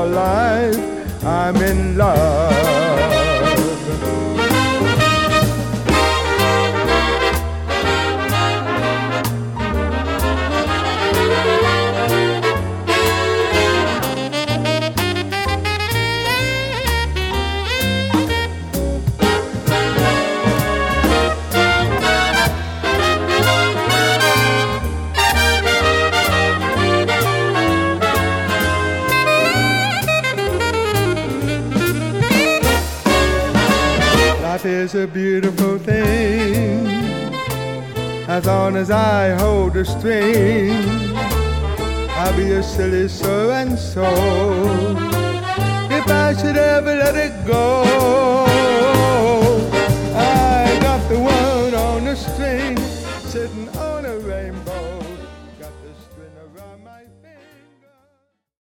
your life, I'm in love. Life is a beautiful thing, as long as I hold the string. I'll be a silly so and so if I should ever let it go.